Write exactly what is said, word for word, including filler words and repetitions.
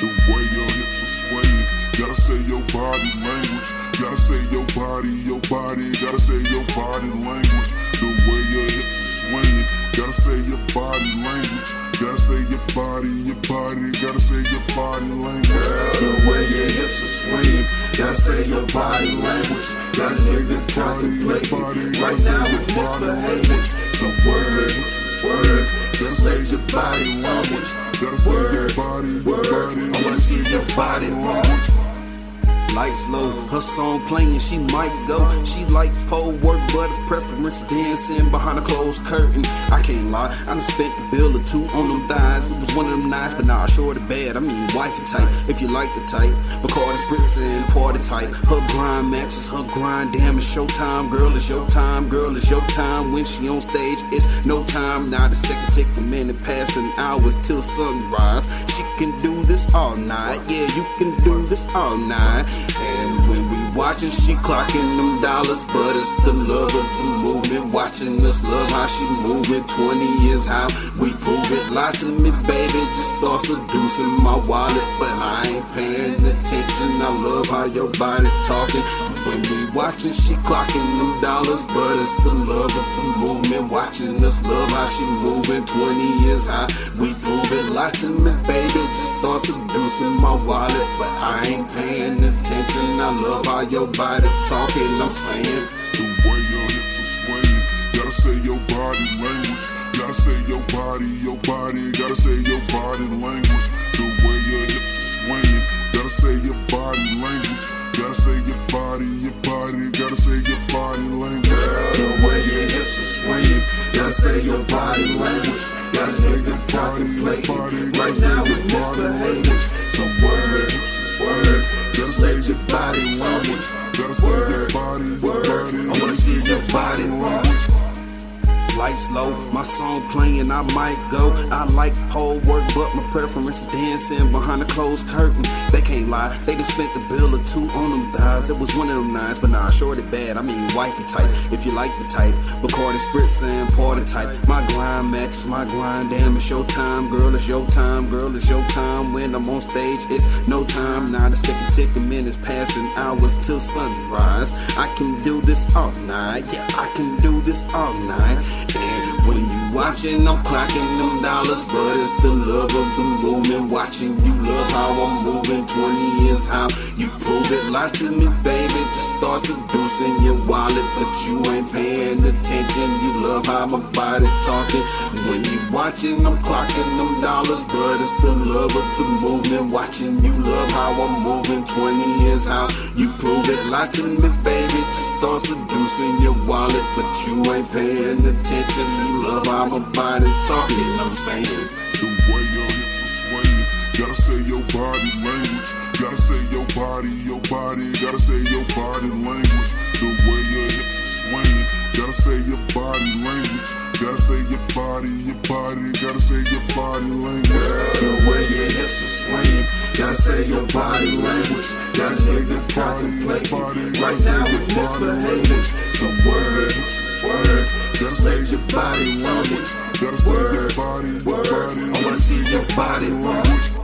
The way your hips are swaying, gotta say your body language. Gotta say your body, your body, gotta say your body language. The way your hips are swaying, gotta say your body language. Gotta say your body, your body, gotta say your body language. The way your hips are swaying, gotta say your body language. Gotta say your contemplating. Right now we're misbehaving. So word, word, gotta say your body language. Gotta say your body, your body. I wanna see your body language. Lights low, her song playing, she might go. She like pole work, but a preference dancing behind a closed curtain. I can't lie, I done spent a bill or two on them thighs. It was one of them nights, but nah, short of bad. I mean, wifey type, if you like the type. Bacardi Spritz and party type. Her grind matches her grind. Damn, it's showtime, girl. It's your time, girl. It's your time. When she on stage, it's no time. Now the second take a minute, passing hours till sunrise. She can do this all night. Yeah, you can do this all night. And when we watching, she clocking them dollars, but it's the love of the movement. Watching us love how she moving. Twenty years how we prove it. Lie to me, baby, just start seducing my wallet, but I ain't paying attention. I love how your body talking. When we watching, she clocking them dollars, but it's the love of the movement. Watching us love how she moving. Twenty years how we prove it. Lie to me, baby, just start seducing my wallet, but I ain't paying attention. I love how your body talking, I'm saying. The way your hips are swaying, gotta say your body language. Gotta say your body, your body, gotta say your body language. The way your hips are swaying, gotta say your body language. Gotta say your body, your body, gotta say your body language. The way your hips are swaying, gotta say your body language. Gotta say your contemplating. Right now we're misbehaving. So word, word, just say your body language. Gotta say your body, your body. I wanna see your body language. Lights low, my song playing, I might go. I like pole work, but my preference is dancing behind a closed curtain. They can't lie, they just spent a bill or two on them thighs. It was one of them nights, but nah, short it bad. I mean, wifey type, if you like the type. Bacardi Spritz and party type. My grind matches my grind. Damn, it's your time, girl. It's your time, girl. It's your time. When I'm on stage, it's no time. Now the second tick, the minutes passing hours till sunrise. I can do this all night. Yeah, I can do this all night. And when you watching, I'm clocking them dollars, but it's the love of the movement. Watching you love how I'm moving. Twenty years how you prove it. Lie to me, baby, just start seducing your wallet, but you ain't paying attention. You love how my body talking. When you watching, I'm clocking them dollars, but it's the love of the movement. Watching you love how I'm moving. Twenty years how you prove it. Lie to me, baby, just start seducing your wallet, but you ain't paying attention. You love how my body talking, I'm saying. The way your hips are swaying, gotta say your body language. Gotta say your body, your body, gotta say your body language. The way your hips are swaying, gotta say your body language. Gotta say your body, your body, gotta say your body language. The way your hips are swaying, gotta say your body language. Gotta say your contemplating. Right now we're misbehaving. So word, word, gotta say your body language. Gotta say your body, your body. I wanna see your body language.